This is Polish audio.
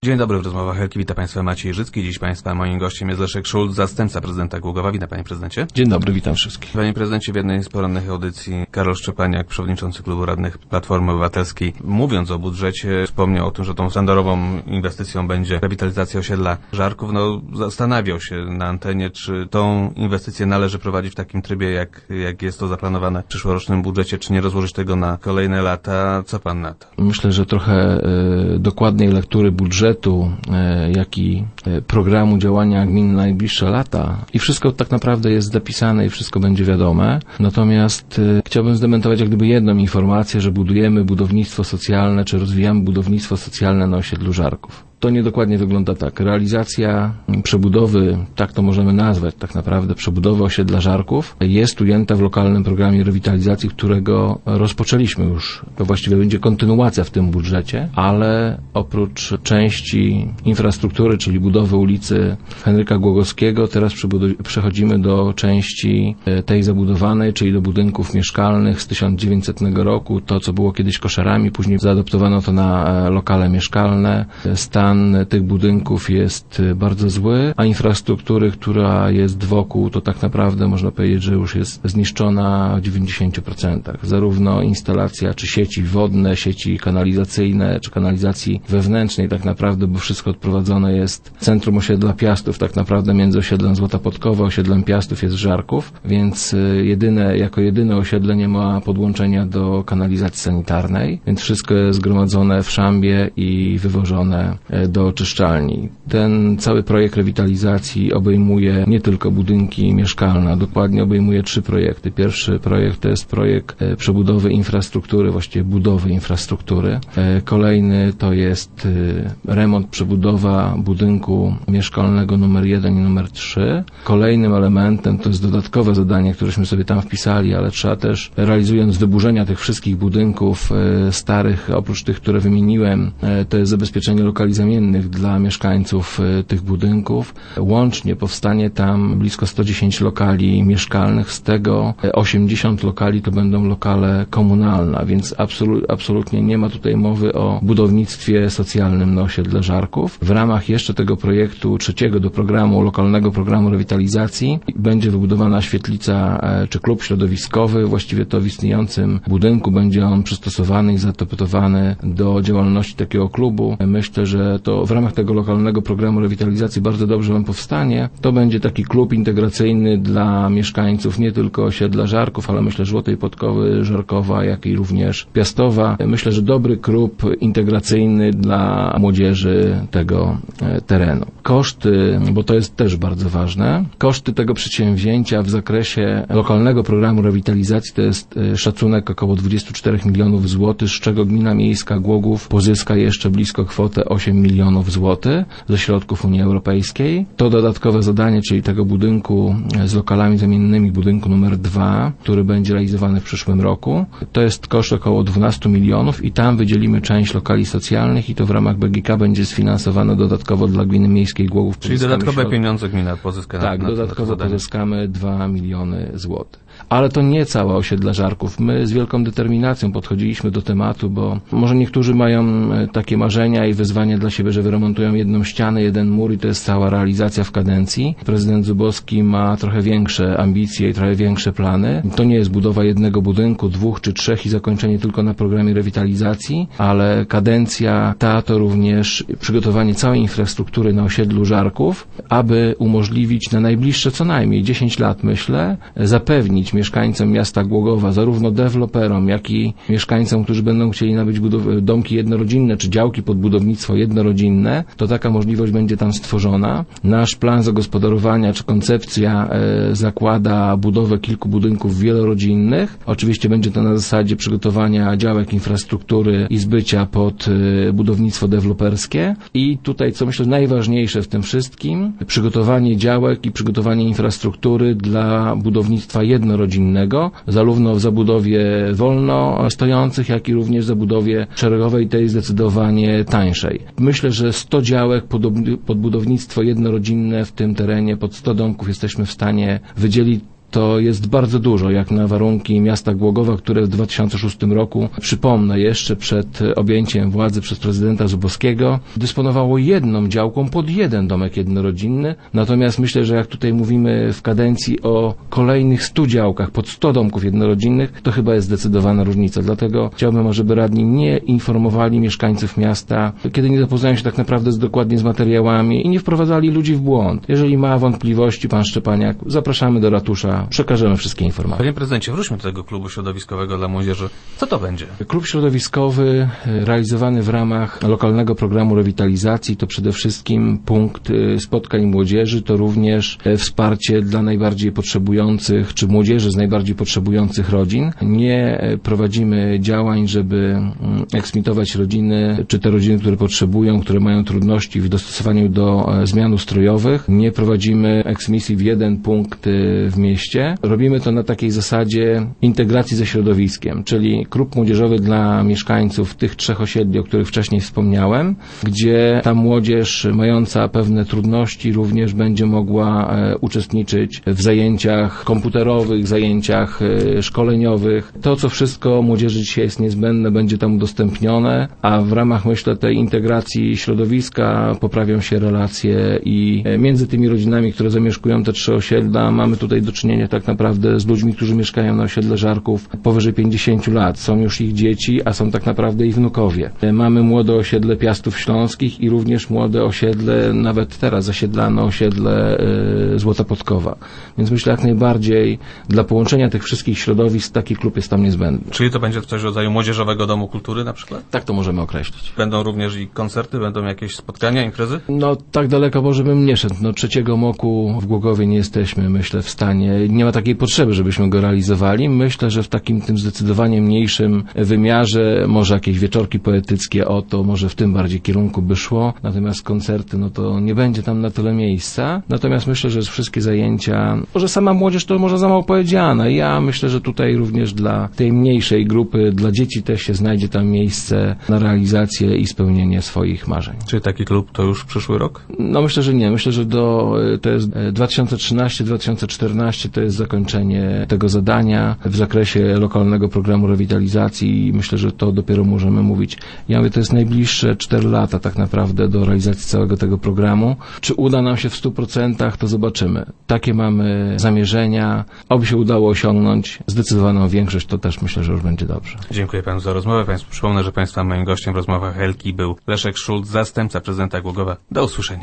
Dzień dobry, w rozmowach Elki wita Państwa Maciej Życki. Dziś Państwa moim gościem jest Leszek Schulz, zastępca prezydenta Głogowa. Witam Panie Prezydencie. Dzień dobry, witam wszystkich. Panie Prezydencie, w jednej z porannych audycji Karol Szczepaniak, przewodniczący Klubu Radnych Platformy Obywatelskiej, mówiąc o budżecie, wspomniał o tym, że tą sztandarową inwestycją będzie rewitalizacja osiedla Żarków. Zastanawiał się na antenie, czy tą inwestycję należy prowadzić w takim trybie, jak jest to zaplanowane w przyszłorocznym budżecie, czy nie rozłożyć tego na kolejne lata. Co Pan na to? Myślę, że trochę dokładnej lektury budżetu, jak i programu działania gmin na najbliższe lata i wszystko tak naprawdę jest zapisane i wszystko będzie wiadome. Natomiast chciałbym zdementować jak gdyby jedną informację, że budujemy budownictwo socjalne, czy rozwijamy budownictwo socjalne na osiedlu Żarków. To niedokładnie wygląda tak. Realizacja przebudowy, tak to możemy nazwać tak naprawdę, przebudowy osiedla Żarków jest ujęta w lokalnym programie rewitalizacji, którego rozpoczęliśmy już. To właściwie będzie kontynuacja w tym budżecie, ale oprócz części infrastruktury, czyli budowy ulicy Henryka Głogowskiego, teraz przechodzimy do części tej zabudowanej, czyli do budynków mieszkalnych z 1900 roku. To, co było kiedyś koszarami, później zaadoptowano to na lokale mieszkalne. Stan tych budynków jest bardzo zły, a infrastruktury, która jest wokół, to tak naprawdę można powiedzieć, że już jest zniszczona w 90%. Zarówno instalacja, czy sieci wodne, sieci kanalizacyjne, czy kanalizacji wewnętrznej tak naprawdę, bo wszystko odprowadzone jest centrum osiedla Piastów, tak naprawdę między osiedlem Złota Podkowa, osiedlem Piastów jest Żarków, więc jako jedyne osiedle nie ma podłączenia do kanalizacji sanitarnej, więc wszystko jest zgromadzone w szambie i wywożone do oczyszczalni. Ten cały projekt rewitalizacji obejmuje nie tylko budynki mieszkalne, a dokładnie obejmuje 3 projekty. Pierwszy projekt to jest projekt przebudowy infrastruktury, właściwie budowy infrastruktury. Kolejny to jest remont, przebudowa budynku mieszkalnego numer 1 i numer 3. Kolejnym elementem to jest dodatkowe zadanie, któreśmy sobie tam wpisali, ale trzeba też, realizując wyburzenia tych wszystkich budynków starych, oprócz tych, które wymieniłem, to jest zabezpieczenie lokali zamiennych dla mieszkańców tych budynków. Łącznie powstanie tam blisko 110 lokali mieszkalnych, z tego 80 lokali to będą lokale komunalne, więc absolutnie nie ma tutaj mowy o budownictwie socjalnym na osiedle Żarków. W ramach jeszcze tego projektu trzeciego do programu, lokalnego programu rewitalizacji będzie wybudowana świetlica czy klub środowiskowy. Właściwie to w istniejącym budynku będzie on przystosowany i zatapetowany do działalności takiego klubu. Myślę, że to w ramach tego lokalnego programu rewitalizacji bardzo dobrze wam powstanie. To będzie taki klub integracyjny dla mieszkańców nie tylko osiedla Żarków, ale myślę Złotej Podkowy, Żarkowa, jak i również Piastowa. Myślę, że dobry klub integracyjny dla młodzieży tego terenu. Koszty, bo to jest też bardzo ważne, koszty tego przedsięwzięcia w zakresie lokalnego programu rewitalizacji to jest szacunek około 24 milionów złotych, z czego Gmina Miejska Głogów pozyska jeszcze blisko kwotę 8 milionów złotych ze środków Unii Europejskiej. To dodatkowe zadanie, czyli tego budynku z lokalami zamiennymi, budynku numer 2, który będzie realizowany w przyszłym roku, to jest koszt około 12 milionów i tam wydzielimy część lokali socjalnych i to w ramach BGK będzie sfinansowane dodatkowo dla Gminy Miejskiej Głogów. Czyli dodatkowe pieniądze gmina pozyska. Tak, dodatkowo pozyskamy 2 miliony złotych. Ale to nie całe osiedle Żarków. My z wielką determinacją podchodziliśmy do tematu, bo może niektórzy mają takie marzenia i wyzwania dla siebie, że wyremontują jedną ścianę, jeden mur i to jest cała realizacja w kadencji. Prezydent Zubowski ma trochę większe ambicje i trochę większe plany. To nie jest budowa jednego budynku, 2 czy 3 i zakończenie tylko na programie rewitalizacji, ale kadencja ta to również przygotowanie całej infrastruktury na osiedlu Żarków, aby umożliwić na najbliższe co najmniej 10 lat, myślę, zapewnić mieszkańcom miasta Głogowa, zarówno deweloperom, jak i mieszkańcom, którzy będą chcieli nabyć domki jednorodzinne czy działki pod budownictwo jednorodzinne, to taka możliwość będzie tam stworzona. Nasz plan zagospodarowania czy koncepcja zakłada budowę kilku budynków wielorodzinnych. Oczywiście będzie to na zasadzie przygotowania działek infrastruktury i zbycia pod budownictwo deweloperskie i tutaj, co myślę najważniejsze w tym wszystkim, przygotowanie działek i przygotowanie infrastruktury dla budownictwa jednorodzinnego, zarówno w zabudowie wolno stojących, jak i również w zabudowie szeregowej, tej zdecydowanie tańszej. Myślę, że 100 działek pod budownictwo jednorodzinne w tym terenie, pod 100 domków jesteśmy w stanie wydzielić. to jest bardzo dużo, jak na warunki miasta Głogowa, które w 2006 roku, przypomnę, jeszcze przed objęciem władzy przez prezydenta Zubowskiego, dysponowało jedną działką pod jeden domek jednorodzinny. Natomiast myślę, że jak tutaj mówimy w kadencji o kolejnych 100 działkach pod 100 domków jednorodzinnych, to chyba jest zdecydowana różnica. Dlatego chciałbym, żeby radni nie informowali mieszkańców miasta, kiedy nie zapoznają się tak naprawdę dokładnie z materiałami i nie wprowadzali ludzi w błąd. Jeżeli ma wątpliwości pan Szczepaniak, zapraszamy do ratusza, przekażemy wszystkie informacje. Panie prezydencie, wróćmy do tego klubu środowiskowego dla młodzieży. Co to będzie? Klub środowiskowy realizowany w ramach lokalnego programu rewitalizacji to przede wszystkim punkt spotkań młodzieży, to również wsparcie dla najbardziej potrzebujących, czy młodzieży z najbardziej potrzebujących rodzin. Nie prowadzimy działań, żeby eksmitować rodziny, czy te rodziny, które potrzebują, które mają trudności w dostosowaniu do zmian ustrojowych. Nie prowadzimy eksmisji w jeden punkt w mieście. Robimy to na takiej zasadzie integracji ze środowiskiem, czyli klub młodzieżowy dla mieszkańców tych 3 osiedli, o których wcześniej wspomniałem, gdzie ta młodzież mająca pewne trudności również będzie mogła uczestniczyć w zajęciach komputerowych, zajęciach szkoleniowych. To, co wszystko młodzieży dzisiaj jest niezbędne, będzie tam udostępnione, a w ramach, myślę, tej integracji środowiska poprawią się relacje i między tymi rodzinami, które zamieszkują te 3 osiedla, mamy tutaj do czynienia tak naprawdę z ludźmi, którzy mieszkają na osiedle Żarków powyżej 50 lat. Są już ich dzieci, a są tak naprawdę ich wnukowie. Mamy młode osiedle Piastów Śląskich i również młode osiedle, nawet teraz zasiedlane osiedle Złota Podkowa. Więc myślę, jak najbardziej dla połączenia tych wszystkich środowisk taki klub jest tam niezbędny. Czyli to będzie coś w rodzaju młodzieżowego domu kultury na przykład? Tak to możemy określić. Będą również i koncerty, będą jakieś spotkania, imprezy? No tak daleko może bym nie szedł. No 3 moku w Głogowie nie jesteśmy, myślę, w stanie. Nie ma takiej potrzeby, żebyśmy go realizowali. Myślę, że w takim tym zdecydowanie mniejszym wymiarze, może jakieś wieczorki poetyckie, to może w tym bardziej kierunku by szło. Natomiast koncerty, no to nie będzie tam na tyle miejsca. Natomiast myślę, że wszystkie zajęcia, może sama młodzież to może za mało powiedziane. Ja myślę, że tutaj również dla tej mniejszej grupy, dla dzieci też się znajdzie tam miejsce na realizację i spełnienie swoich marzeń. Czy taki klub to już przyszły rok? No myślę, że nie. Myślę, że to jest 2013-2014 to jest zakończenie tego zadania w zakresie lokalnego programu rewitalizacji i myślę, że to dopiero możemy mówić. Ja mówię, to jest najbliższe 4 lata tak naprawdę do realizacji całego tego programu. Czy uda nam się w 100%, to zobaczymy. Takie mamy zamierzenia. Oby się udało osiągnąć zdecydowaną większość, to też myślę, że już będzie dobrze. Dziękuję panu za rozmowę. Państwu przypomnę, że państwa moim gościem w rozmowach Elki był Leszek Szulc, zastępca prezydenta Głogowa. Do usłyszenia.